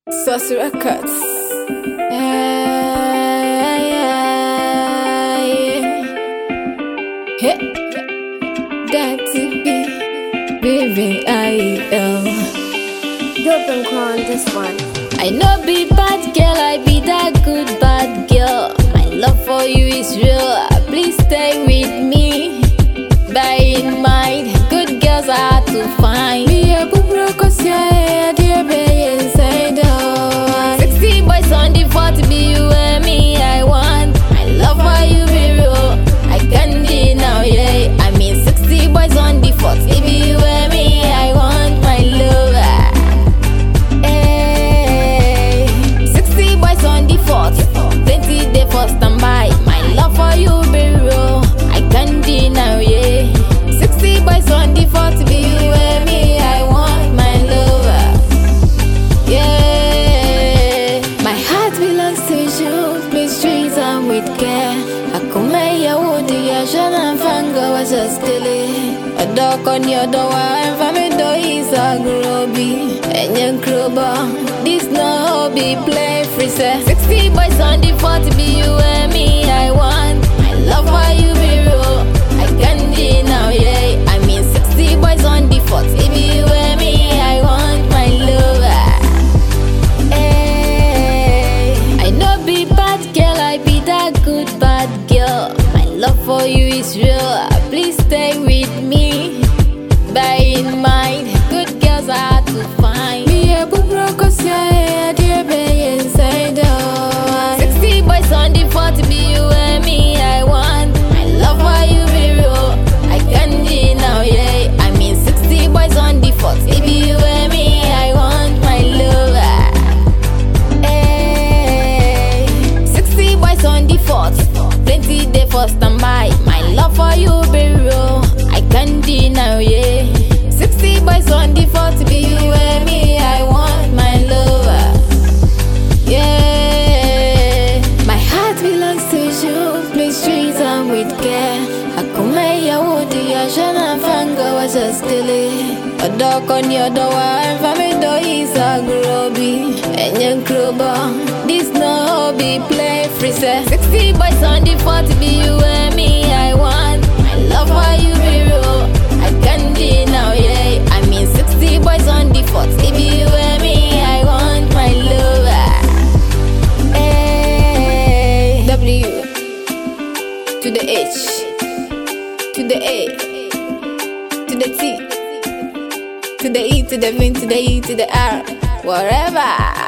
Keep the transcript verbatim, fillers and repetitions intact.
Saucy Records. Yeah, yeah, yeah. Hey, got to be baby I L. Dope and on this one. I know be bad girl, I be that good bad girl. My love for you is real. Please stay with me. Bear in mind, good girls are hard to find. Me a bubro cause yeah, dear be inside out. Sexy boys on the fourth, be you and me I want. My love for you be real. I can't deny, yeah. I mean sexy boys on the fourth, it be you and me I want. My love. Hey, sexy boys on the fourth, plenty day for standby. My love for you be real. I can't deny, yeah. Sexy boys on the fourth, be you and me I want. My love. Yeah, my heart belongs to you. Please treat them with care. Akumaya woody, I shall fanga was just silly. A dog on your door, and family door is a grubby. And young crowbar, this no hobby, play free. Sexy boys on the fourth, be you and me I want. My love for you be real. I can't deny, yeah. I mean sexy boys on the fourth, it be you and me I want. My love. Hey, I know be bad girl, I be that good bad girl. My love for you is real. Please stay with me. Bear in mind, good girls are hard to find. Me a bubro cause yeah, dear be inside out. Sexy boys on the fourth, be you and me I want. My love for you be real. I can't deny, yeah. I mean sexy boys on the fourth, it be you and me I want. My love. Hey, sexy boys on the fourth, plenty day for standby. My love for you be real. I can't deny, yeah. Sexy boys on the fourth, be you and me I want. My love. Yeah, my heart belongs to you. Please treat them with care. Akumaya woody, I shall fanga was just silly. A dog on your door, and family door is a grubby. And young crowbar, this no hobby, play free. Sexy boys on the fourth, be you and me I want. My love for you be real. I can't deny, yeah. I mean sexy boys on the fourth, it be you and me I want. My love. Hey, W to the H to the A to the T to the E to the V to the E to the R, whatever.